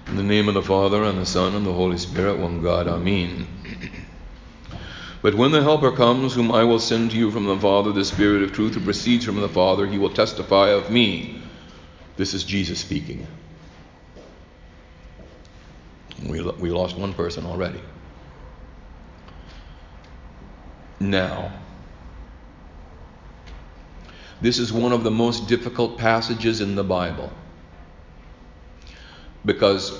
In the name of the Father, and the Son, and the Holy Spirit, one God, Amen. But when the Helper comes, whom I will send to you from the Father, the Spirit of truth who proceeds from the Father, he will testify of me. This is Jesus speaking. We lost one person already. Now, this is one of the most difficult passages in the Bible. Because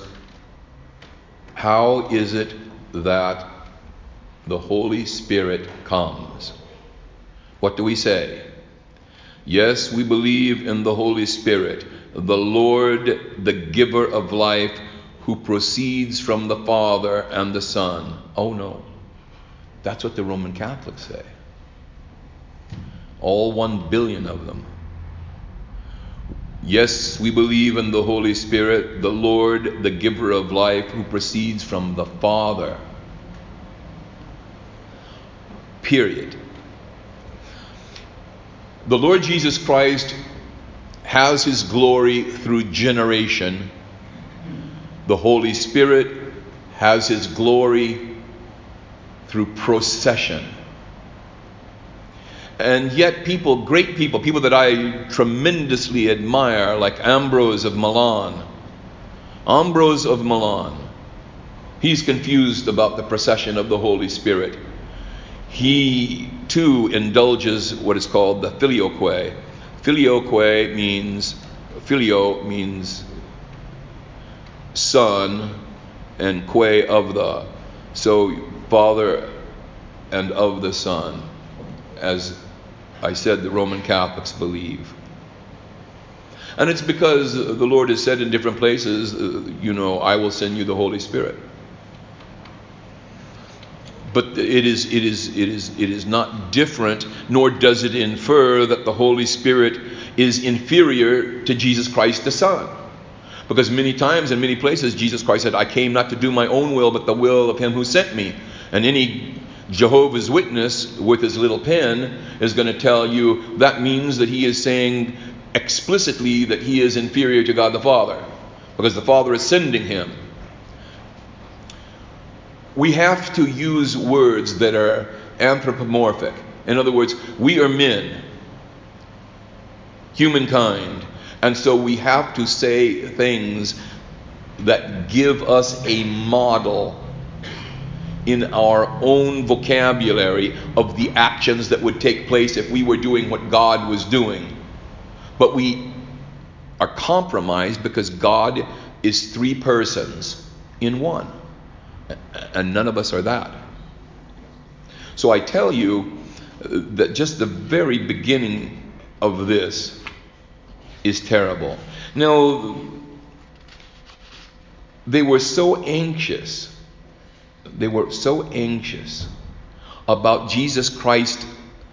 how is it that the Holy Spirit comes? What do we say? Yes, we believe in the Holy Spirit, the Lord, the giver of life, who proceeds from the Father and the Son. Oh no, that's what the Roman Catholics say. All 1 billion of them. Yes, we believe in the Holy Spirit, the Lord, the giver of life, who proceeds from the Father. Period. The Lord Jesus Christ has his glory through generation. The Holy Spirit has his glory through procession. And yet people, great people that I tremendously admire, like Ambrose of Milan. Ambrose of Milan. He's confused about the procession of the Holy Spirit. He too indulges what is called the filioque. Filioque means, filio means son, and que of the. So Father and of the Son, as I said, the Roman Catholics believe. And it's because the Lord has said in different places, I will send you the Holy Spirit. But it is not different, nor does it infer that the Holy Spirit is inferior to Jesus Christ the Son. Because many times in many places Jesus Christ said, I came not to do my own will, but the will of him who sent me. And any Jehovah's Witness with his little pen is going to tell you that means that he is saying explicitly that he is inferior to God the Father, because the Father is sending him. We have to use words that are anthropomorphic. In other words, we are men, humankind, and so we have to say things that give us a model in our own vocabulary of the actions that would take place if we were doing what God was doing. But we are compromised because God is 3 persons in one. And none of us are that. So I tell you that just the very beginning of this is terrible. Now, they were so anxious about Jesus Christ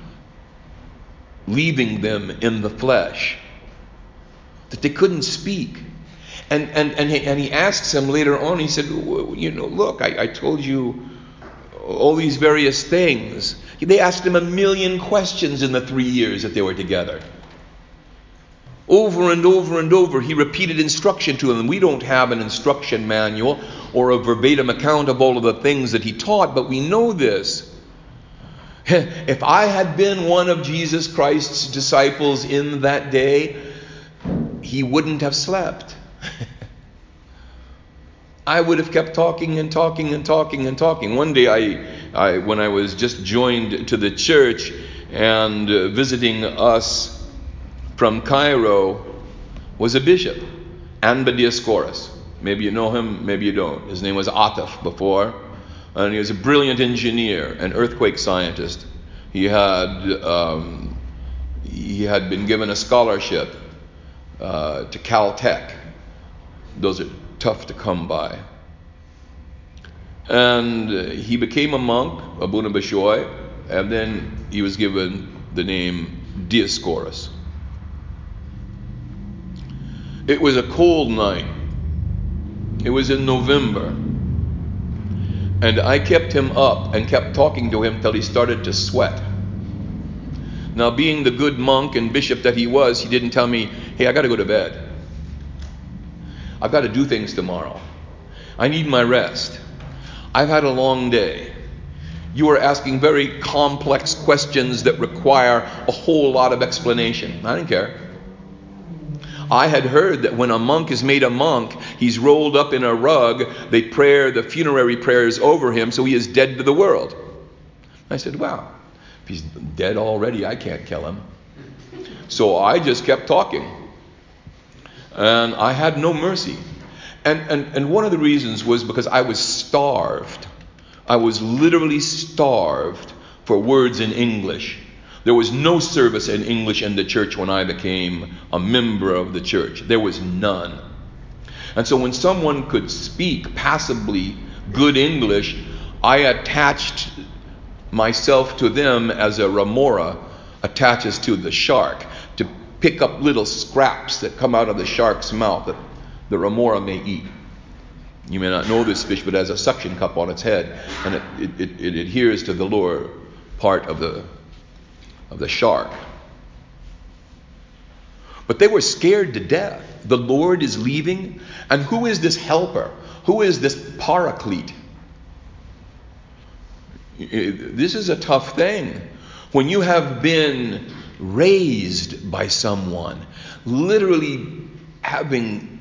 leaving them in the flesh that they couldn't speak. And he asks him later on, he said, look, I told you all these various things. They asked him 1,000,000 questions in the 3 years that they were together. Over and over and over, he repeated instruction to them. We don't have an instruction manual or a verbatim account of all of the things that he taught, but we know this. If I had been one of Jesus Christ's disciples in that day, he wouldn't have slept. I would have kept talking and talking and talking and talking. One day, I when I was just joined to the church and visiting us from Cairo was a bishop, Anba Dioscorus. Maybe you know him, maybe you don't. His name was Atif before, and he was a brilliant engineer, an earthquake scientist. He had been given a scholarship to Caltech. Those are tough to come by. And he became a monk, Abuna Bashoy, and then he was given the name Dioscorus. It was a cold night. It was in November. And I kept him up and kept talking to him till he started to sweat. Now, being the good monk and bishop that he didn't tell me, hey, I got to go to bed. I've got to do things tomorrow. I need my rest. I've had a long day. You are asking very complex questions that require a whole lot of explanation. I didn't care. I had heard that when a monk is made a monk, he's rolled up in a rug, they pray the funerary prayers over him, so he is dead to the world. I said, wow, if he's dead already, I can't kill him. So I just kept talking. And I had no mercy. And one of the reasons was because I was starved. I was literally starved for words in English. There was no service in English in the church when I became a member of the church. There was none. And so when someone could speak passably good English, I attached myself to them as a remora attaches to the shark, to pick up little scraps that come out of the shark's mouth that the remora may eat. You may not know this fish, but it has a suction cup on its head, and it adheres to the lower part of the shark. But they were scared to death. The Lord is leaving, and who is this helper? Who is this paraclete? This is a tough thing. When you have been raised by someone, literally having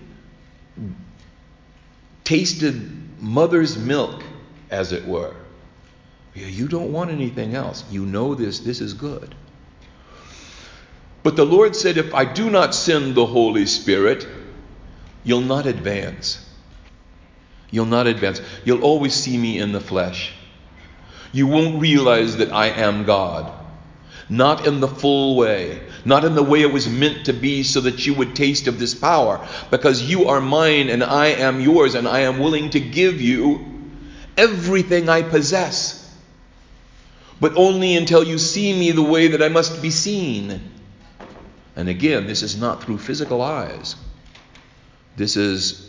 tasted mother's milk, as it were, you don't want anything else. You know this is good. But the Lord said, if I do not send the Holy Spirit, you'll not advance. You'll not advance. You'll always see me in the flesh. You won't realize that I am God. Not in the full way. Not in the way it was meant to be, so that you would taste of this power. Because you are mine and I am yours, and I am willing to give you everything I possess. But only until you see me the way that I must be seen. And again, this is not through physical eyes. This is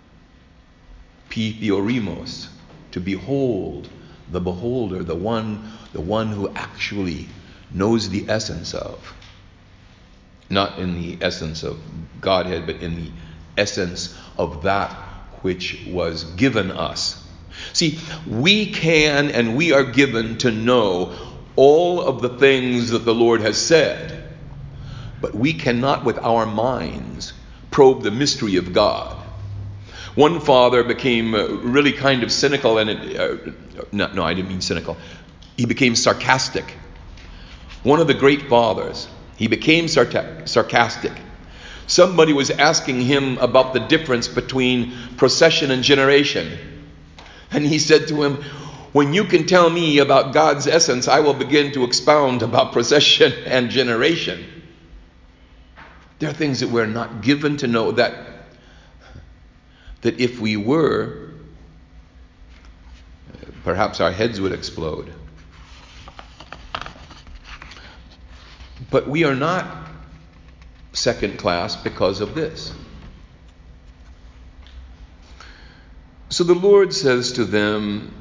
theoremos, to behold the beholder, the one who actually knows the essence of. Not in the essence of Godhead, but in the essence of that which was given us. See, we can and we are given to know all of the things that the Lord has said. But we cannot with our minds probe the mystery of God. One father became really kind of cynical, and I didn't mean cynical. He became sarcastic. One of the great fathers, he became sarcastic. Somebody was asking him about the difference between procession and generation. And he said to him, when you can tell me about God's essence, I will begin to expound about procession and generation. There are things that we're not given to know, that if we were, perhaps our heads would explode. But we are not second class because of this. So the Lord says to them,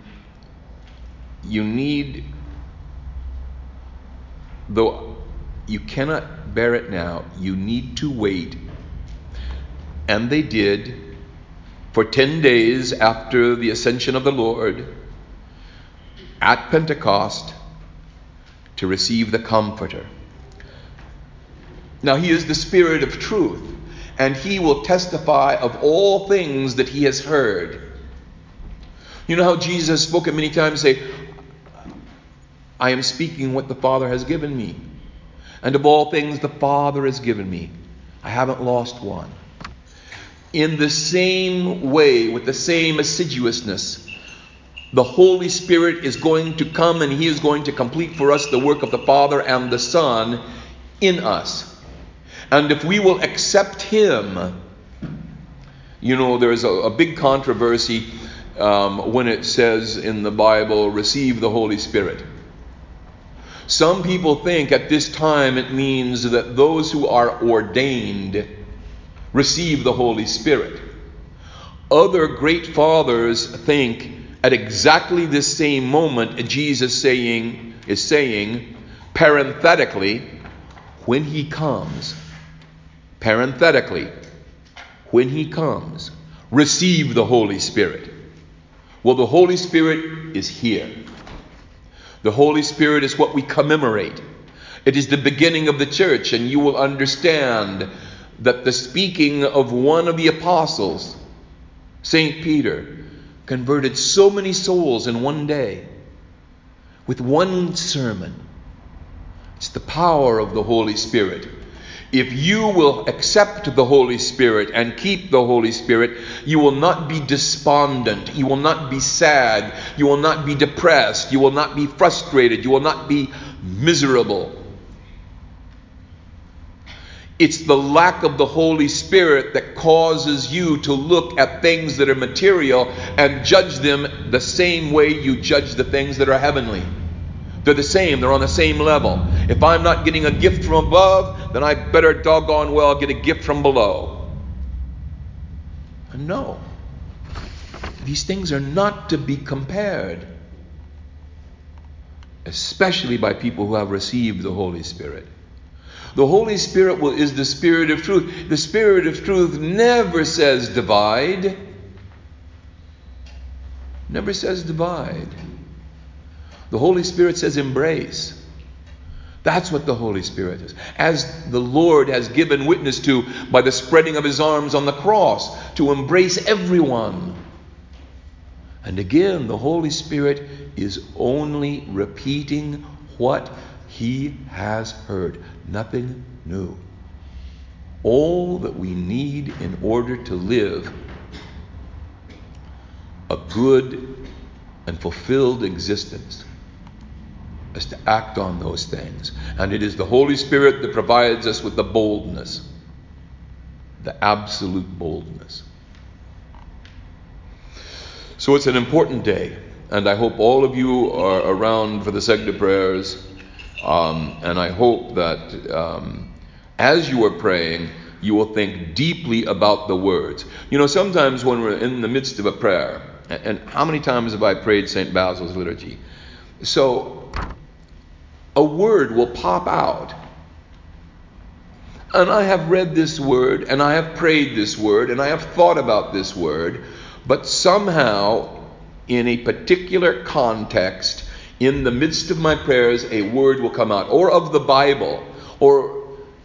though you cannot bear it now, you need to wait. And they did for 10 days after the ascension of the Lord at Pentecost to receive the Comforter. Now he is the Spirit of truth, and he will testify of all things that he has heard. You know how Jesus spoke it many times, say, I am speaking what the Father has given me. And of all things the Father has given me, I haven't lost one. In the same way, with the same assiduousness, the Holy Spirit is going to come, and he is going to complete for us the work of the Father and the Son in us. And if we will accept him, there's a big controversy when it says in the Bible, receive the Holy Spirit. Some people think at this time it means that those who are ordained receive the Holy Spirit. Other great fathers think at exactly this same moment Jesus is saying, parenthetically, when he comes, receive the Holy Spirit. Well, the Holy Spirit is here. The Holy Spirit is what we commemorate. It is the beginning of the church, and you will understand that the speaking of one of the apostles, St. Peter, converted so many souls in one day with one sermon. It's the power of the Holy Spirit. If you will accept the Holy Spirit and keep the Holy Spirit, you will not be despondent. You will not be sad. You will not be depressed. You will not be frustrated. You will not be miserable. It's the lack of the Holy Spirit that causes you to look at things that are material and judge them the same way you judge the things that are heavenly. They're the same. They're on the same level. If I'm not getting a gift from above, then I better doggone well get a gift from below. And no. These things are not to be compared. Especially by people who have received the Holy Spirit. The Holy Spirit is the Spirit of truth. The Spirit of truth never says divide. Never says divide. The Holy Spirit says embrace. That's what the Holy Spirit is. As the Lord has given witness to by the spreading of his arms on the cross, to embrace everyone. And again, the Holy Spirit is only repeating what he has heard. Nothing new. All that we need in order to live a good and fulfilled existence is to act on those things. And it is the Holy Spirit that provides us with the boldness, the absolute boldness. So it's an important day, and I hope all of you are around for the Segda prayers, and I hope that as you are praying, you will think deeply about the words. You know, sometimes when we're in the midst of a prayer, and how many times have I prayed St. Basil's liturgy? So a word will pop out. And I have read this word, and I have prayed this word, and I have thought about this word, but somehow, in a particular context, in the midst of my prayers, a word will come out, or of the Bible, or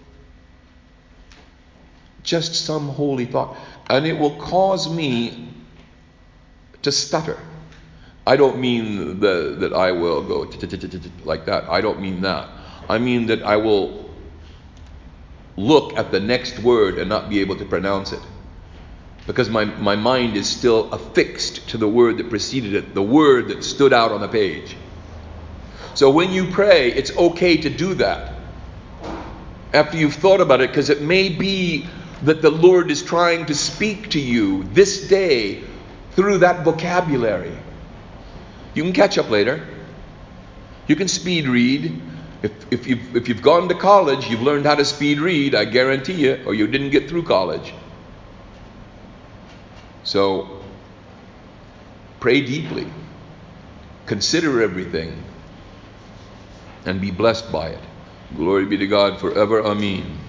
just some holy thought, and it will cause me to stutter. I don't mean that I will go like that. I don't mean that. I mean that I will look at the next word and not be able to pronounce it. Because my mind is still affixed to the word that preceded it, the word that stood out on the page. So when you pray, it's okay to do that after you've thought about it, because it may be that the Lord is trying to speak to you this day through that vocabulary. You can catch up later. You can speed read. If you've gone to college, you've learned how to speed read, I guarantee you, or you didn't get through college. So, pray deeply. Consider everything. And be blessed by it. Glory be to God forever. Amen.